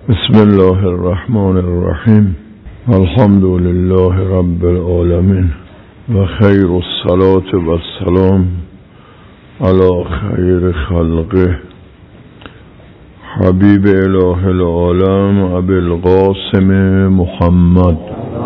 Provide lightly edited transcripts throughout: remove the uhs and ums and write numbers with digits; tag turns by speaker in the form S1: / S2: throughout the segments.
S1: بسم الله الرحمن الرحیم. الحمد لله رب العالمین و خیر الصلاة و السلام علی خیر خلقه حبیب اله العالم ابی القاسم محمد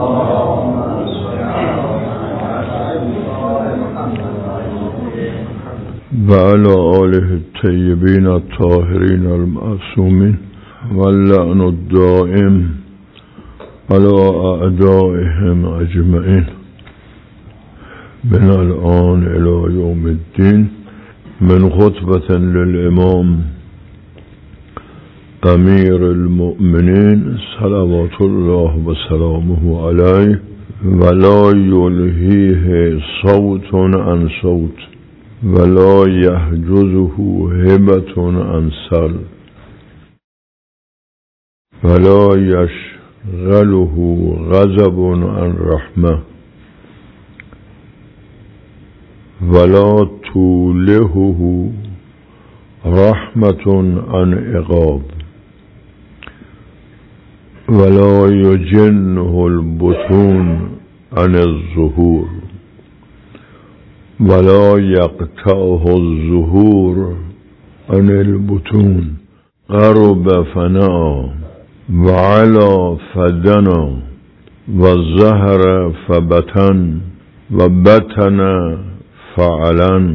S1: و علی آله الطیبین الطاهرین المعصومین واللعن الدائم على اعدائهم اجمعین من الان الى یوم الدین. من خطبة للامام امیر المؤمنین صلوات الله و سلامه علیه ولا یلهیه صوت عن صوت ولا یحجزه هبة عن سل ولا یشغله غضب عن رحمه ولا تولهه رحمة عن عقاب ولا یجنه البطون عن الظهور ولا یقطعه الظهور عن البطون قرب فناء وعلى فدنا والظهر فبطن وبطن فعلن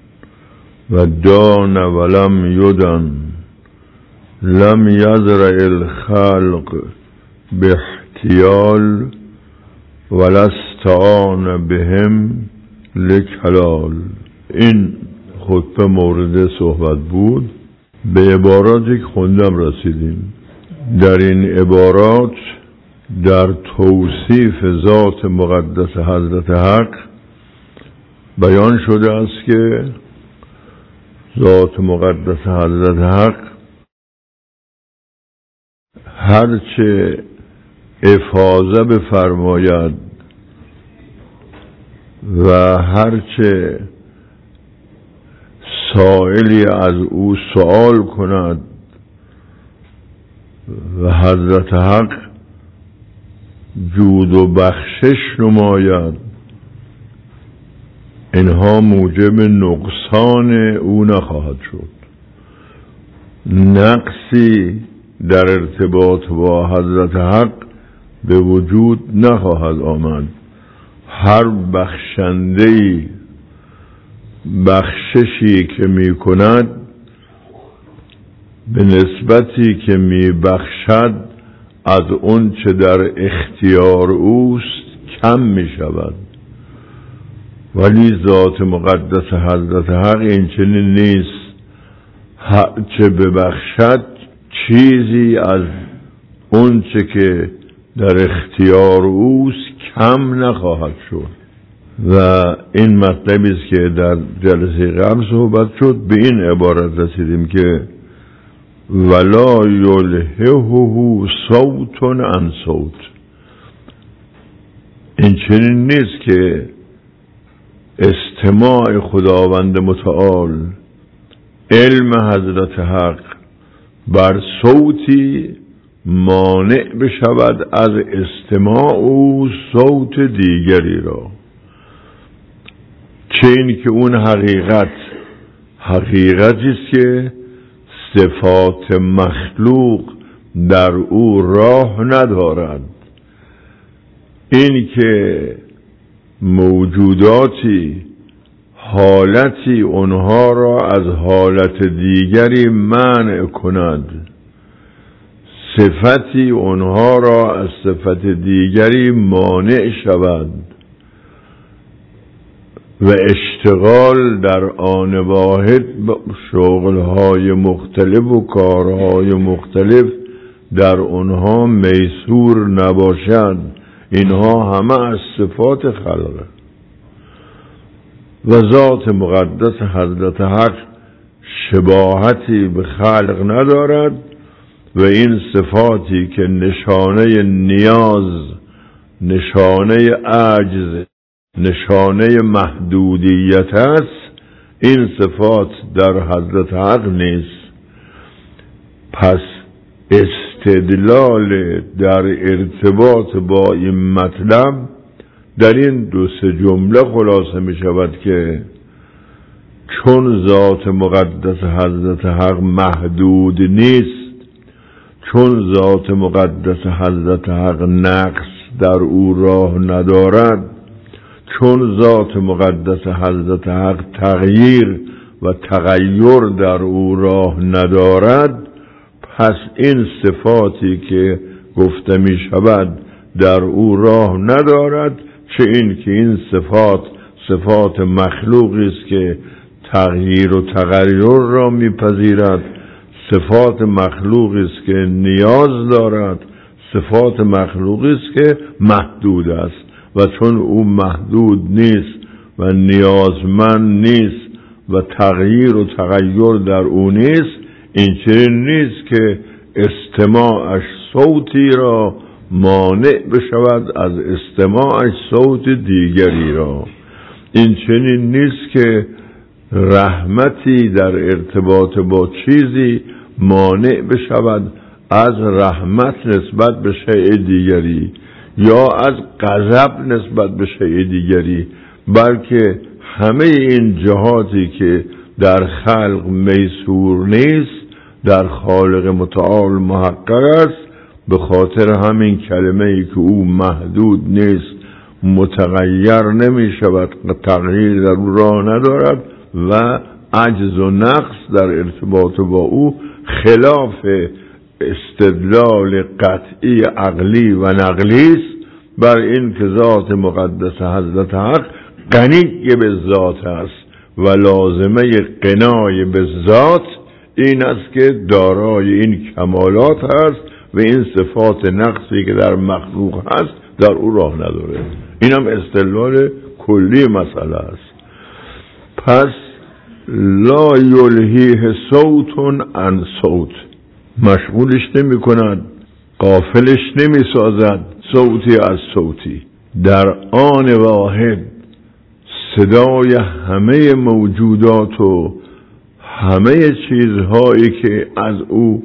S1: ودان ولم يدن لم يزرع الخلق باحتيال ولا استعان بهم لکلال. این خطبه مورد صحبت بود. به عباراتی که خوندم رسیدیم. در این عبارات در توصیف ذات مقدس حضرت حق بیان شده است که ذات مقدس حضرت حق هرچه افاضه بفرماید و هرچه سائلی از او سوال کند و حضرت حق جود و بخشش نماید، اینها موجب نقصان او نخواهد شد. نقصی در ارتباط با حضرت حق به وجود نخواهد آمد. هر بخشنده‌ای بخششی که می کند به نسبتی که می بخشد از اون چه در اختیار اوست کم می شود. ولی ذات مقدس حضرت حق این چنین نیست. چه ببخشد چیزی از اون چه که در اختیار اوست کم نخواهد شد. و این مطلبی است که در جلسه قبل صحبت شد. به این عبارت رسیدیم که ولا یلهه صوت عن صوت. این چنین نیست که استماع خداوند متعال، علم حضرت حق بر صوتی مانع بشود از استماع او صوت دیگری را. چه این که اون حقیقتی است که صفات مخلوق در او راه ندارد. این که موجوداتی حالتی اونها را از حالت دیگری منع کند، صفتی اونها را از صفت دیگری مانع شود و اشتغال در آن واحد شغلهای مختلف و کارهای مختلف در اونها میسور نباشد، اینها همه از صفات خلقه. و ذات مقدس حضرت حق شباهتی به خلق ندارد و این صفاتی که نشانه نیاز، نشانه عجز، نشانه محدودیت است، این صفات در حضرت حق نیست. پس استدلال در ارتباط با این مطلب در این 2-3 جمله خلاصه می شود که چون ذات مقدس حضرت حق محدود نیست، چون ذات مقدس حضرت حق نقص در او راه ندارد، چون ذات مقدس حضرت حق تغییر و تغییر در او راه ندارد، پس این صفاتی که گفته می شود در او راه ندارد، چه این که این صفات مخلوقی است که تغییر و تغییر را میپذیرد، صفات مخلوقی است که نیاز دارد، صفات مخلوقی است که محدود است و چون او محدود نیست و نیازمند نیست و تغییر و تغییر در او نیست، این چنین نیست که استماعش صوتی را مانع بشود از استماعش صوت دیگری را. این چنین نیست که رحمتی در ارتباط با چیزی مانع بشود از رحمت نسبت به شیء دیگری یا از غضب نسبت به شیء دیگری، بلکه همه این جهاتی که در خلق میسور نیست در خالق متعال محقق است، به خاطر همین کلمه ای که او محدود نیست، متغیر نمی شود، تغییر در او راه ندارد و عجز و نقص در ارتباط با او خلاف استدلال قطعی عقلی و نقلی است بر این که ذات مقدس حضرت حق غنی به ذات است و لازمه غنای به ذات این است که دارای این کمالات است و این صفات نقصی که در مخلوق هست در او راه نداره. این هم استدلال کلی مسئله است. پس لا یلهیه صوت عن صوت، مشغولش نمی کند، غافلش نمی سازد صوتی از صوتی. در آن واحد صدای همه موجودات و همه چیزهایی که از او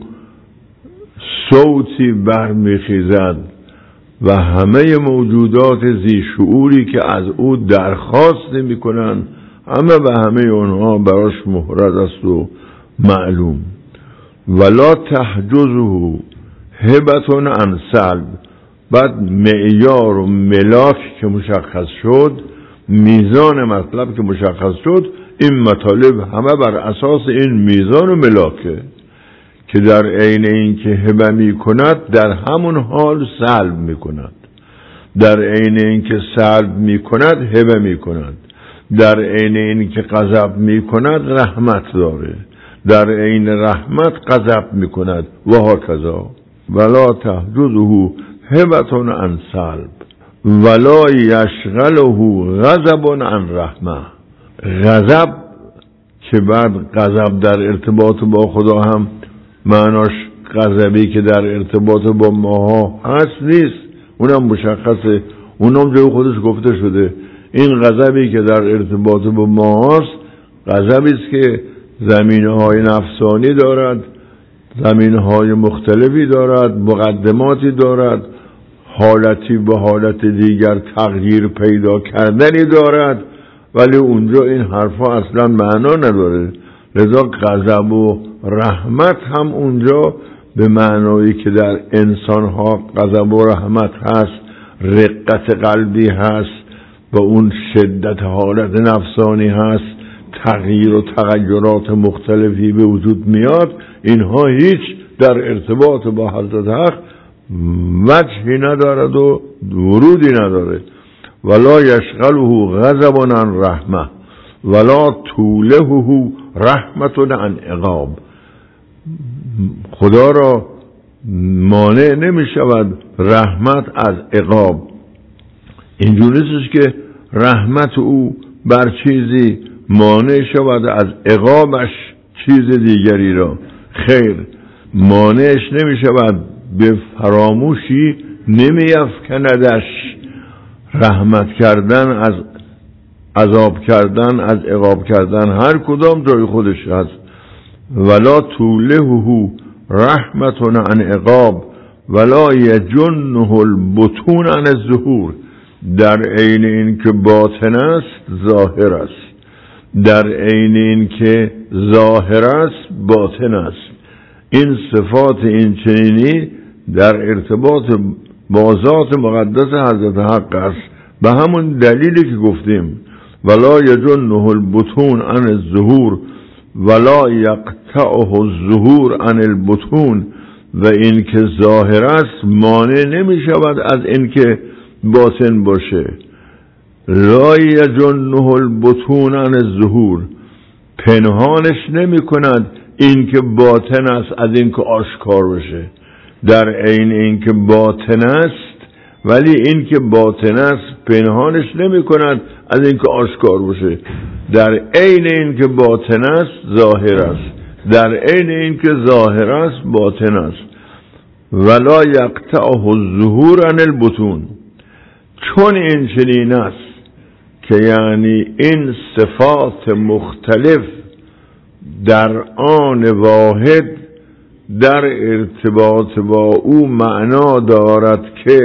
S1: صوتی برمیخیزد و همه موجودات ذی شعوری که از او درخواست نمی کنند، همه و همه اونها براش محرز است و معلوم. ولا تحجزه هبة عن سلب، بعد معیار و ملاک که مشخص شد، میزان مطلب که مشخص شد، این مطالب همه بر اساس این میزان و ملاکه که در عین این که هبه می کند در همون حال سلب می کند، در عین این که سلب می کند هبه می کند، در عین این که غضب می کند رحمت داره، در عین رحمت غضب می کند و هکذا. ولا تحجزه هبة عن سلب ولا یشغله غضب عن رحمه. غضب که بعد غضب در ارتباط با خدا هم معناش غضبی که در ارتباط با ماها هست نیست، اونم مشخصه، اونم جای خودش گفته شده. این غضبی که در ارتباط با ما هست غضبی است که زمینه‌های نفسانی دارد، زمینه‌های مختلفی دارد، مقدماتی دارد، حالتی به حالت دیگر تغییر پیدا کردنی دارد، ولی اونجا این حرفا اصلا معنا نداره. لذا غضب و رحمت هم اونجا به معنایی که در انسان‌ها غضب و رحمت هست، رقت قلبی هست و اون شدت حالت نفسانی هست، تغییر و تغیرات مختلفی به وجود میاد، اینها هیچ در ارتباط با حضرت حق وجهی ندارد و ورودی نداره. ولا یشغله غضب عن رحمه ولا توله رحمت عن عقاب. خدا را مانع نمی شود رحمت از عقاب. اینجور نیستش که رحمت او بر چیزی مانع شود از عقابش چیز دیگری را، خیر، مانعش نمی شود، به فراموشی نمی افکندش. رحمت کردن از عذاب کردن، از عقاب کردن، هر کدام جای خودش هست. ولا توله رحمتون عن عقاب ولا یجنه البطون عن الظهور. در عین این که باطن است ظاهر است، در عین این که ظاهر است باطن است. این صفات این چنینی در ارتباط با ذات مقدس حضرت حق است. به همون دلیلی که گفتیم ولا یجنه البطون عن الظهور ولا یقطعه الظهور عن البطون، و این که ظاهر است مانع نمی شود از این که باطن باشه. لا یجنه البطون عن الظهور، پنهانش نمی کند این که باطن است از این که آشکار بشه. در عین این که باطن است، ولی این که باطن است پنهانش نمی کند از این که آشکار بشه. در عین این که باطن است ظاهر است، در عین این که ظاهر است باطن است. ولا یقطعه الظهور عن البطون. چون این چنین است که یعنی این صفات مختلف در آن واحد در ارتباط با او معنا دارد که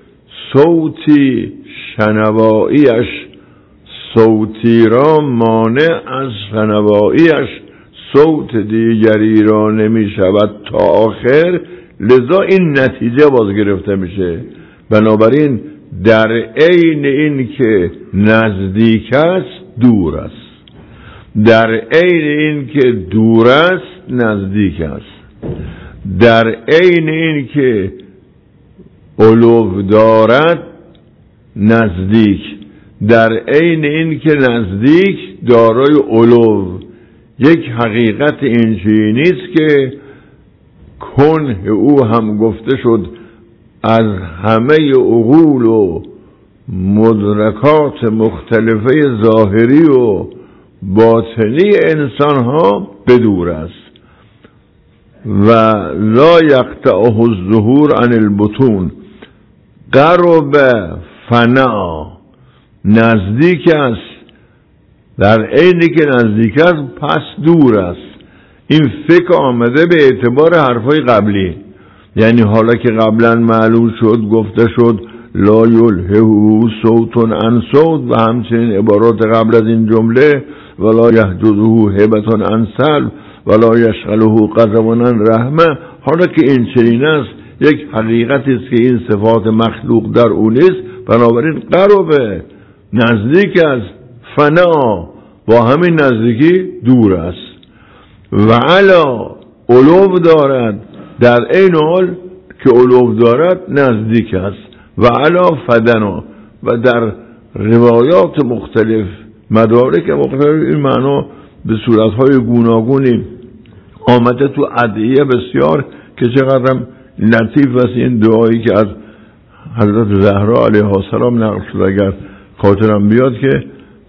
S1: صوتی شنواییش صوتی را مانع از شنواییش صوت دیگری را نمی شود تا آخر، لذا این نتیجه باز گرفته میشه. بنابراین در عین این که نزدیک است دور است، در عین این که دور است نزدیک است، در عین این که علو دارد نزدیک، در عین این که نزدیک دارای علو. یک حقیقت اینجوری نیست که کنه او هم گفته شد از همه عقول و مدرکات مختلفه ظاهری و باطنی انسان ها بدور است. و لا یقطعه الظهور عن البطون. قرب فنا، نزدیک است، در عینی که نزدیک است پس دور است. این فکر آمده به اعتبار حرفای قبلی، یعنی حالا که قبلا معلوم شد گفته شد لا یلهه صوت عن صوت و همچنین عبارات قبل از این جمله ولا یحجزه هیبة عن سلب ولا یشغله غضب عن رحمه. حالا که این چنین است یک حقیقتی است که این صفات مخلوق در او نیست، بنابراین قربه، نزدیک است، فنا با همین نزدیکی دور است. و علا علو دارد، در این حال که علو دارد نزدیک است. و علا فدنا، و در روایات مختلف مدارک مختلف این معنا به صورتهای گوناگونی آمده تو ادعیه بسیار که چقدرم لطیف است این دعایی که از حضرت زهرا علیها السلام نقل شد. اگر خاطرم بیاد که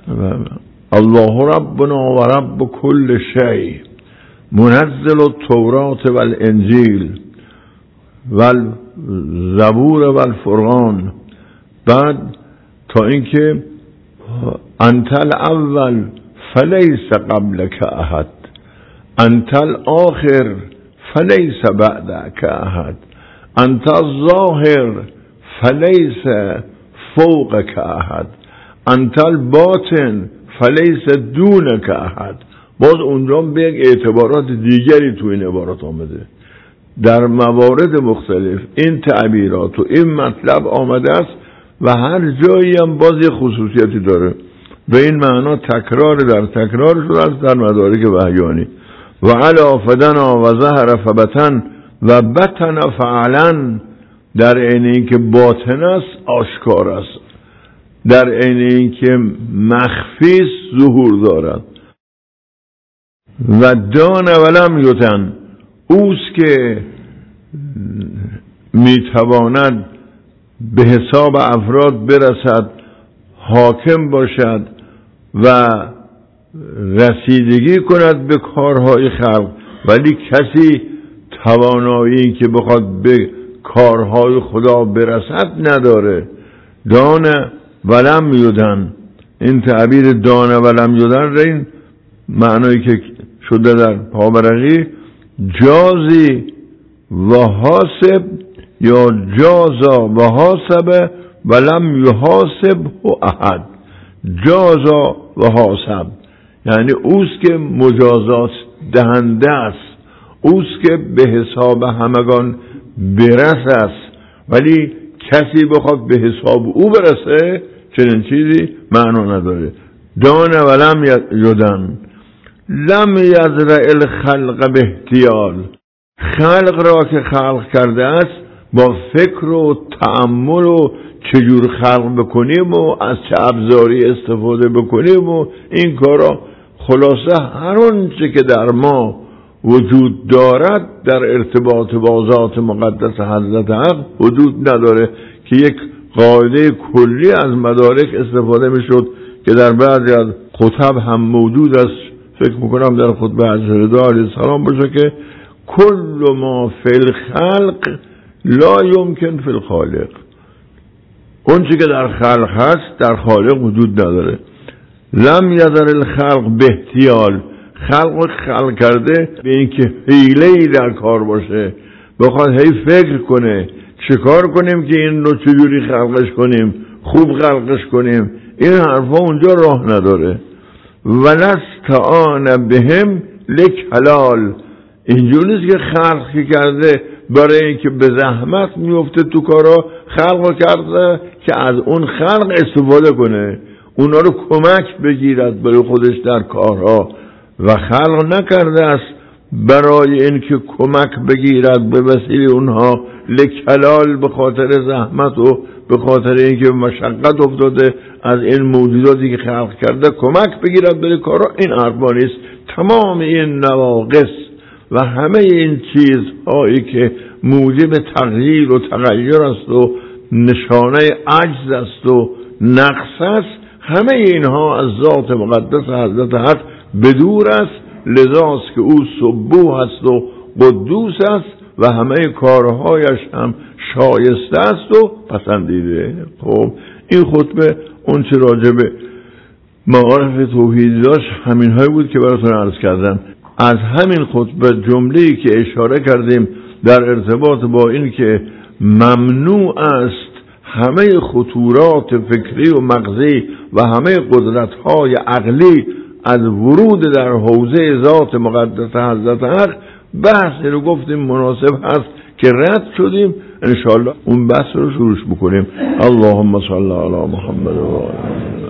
S1: الله ربنا و رب کل شیء منزل التورات و الانجیل و الزبور و الفرقان، بعد تا اینکه انت الاول فلیس قبلک احد انت الاخر فلیس بعدک احد انت الظاهر فلیس فوقک احد انت الباطن فلیس دونک احد. باز اونجا به یک اعتبارات دیگری تو این عبارات آمده. در موارد مختلف این تعبیرات و این مطلب آمده است و هر جایی هم باز یک خصوصیتی داره. به این معنا تکرار در تکرار شده است در مدارک وحیانی. و علا فدنا و ظهر فبطن و بطن فعلا، در عین این که باطن است آشکار است، در عین این که مخفی ظهور دارد. و دان ولم یتن، اوست که میتواند به حساب افراد برسد، حاکم باشد و رسیدگی کند به کارهای خلق، ولی کسی توانایی که بخواد به کارهای خدا برسد نداره. دان ولم یدن، این تعبیر دان ولم یدن را این معنایی که شده در پاورقی، جازی و حاسب یا جازا و حاسب ولم یحاسب احد. جازا و حاسب یعنی اوست که مجازات دهنده است، اوست که به حساب همگان برس است، ولی کسی بخواد به حساب او برسه چنین چیزی معنا نداره. دان ولم یدن لم یزرع الخلق به احتیال. خلق را که خلق کرده است با فکر و تأمل و چجور خلق بکنیم و از چه ابزاری استفاده بکنیم و این کارا، خلاصه هر آنچه که در ما وجود دارد در ارتباط با ذات مقدس حضرت حق وجود نداره که یک قاعده کلی از مدارک استفاده میشد که در بعضی از خطب هم موجود است. فکر میکنم در خطبه حضرت رضا علیه السلام باشه که کل ما فی الخلق لا یمکن فی الخالق. اون چی که در خلق هست در خالق وجود نداره. لم یذر الخلق به احتیال. خلق کرده به اینکه حیله‌ای در کار باشه، بخواد هی فکر کنه چه کار کنیم که این رو چجوری خلقش کنیم، خوب خلقش کنیم، این حرفا اونجا راه نداره. ولستعان بهم لک حلال. اینجوری نیست که خلق کرده برای اینکه به زحمت میفته تو کارا، خلق کرده که از اون خلق استفاده کنه، اونا رو کمک بگیرد برای خودش در کارها، و خلق نکرده است برای اینکه کمک بگیرد به وسیله اونها لکلال، به خاطر زحمت و به خاطر اینکه مشقت افتاده از این موجوداتی که خلق کرده کمک بگیرد برای کارها. این حرفا نیست. تمام این نواقص و همه این چیزهایی که موجب تغییر و تغییر است و نشانه عجز است و نقص است، همه اینها از ذات مقدس حضرت حق بدور است. لذاست که او سبوح است و قدوس است و همه کارهایش هم شایسته است و پسندیده. خب این خطبه اون چه راجب معارف توحیدی داشت همین های بود که براتون عرض کردم. از همین خطبه جمله‌ای که اشاره کردیم در ارتباط با این که ممنوع است همه خطورات فکری و مغزی و همه قدرت‌های عقلی از ورود در حوزه ذات مقدس حضرت حق، بحث رو گفتیم مناسب هست که رد شدیم. انشاءالله اون بحث رو شروع بکنیم. اللهم صل علی محمد و آله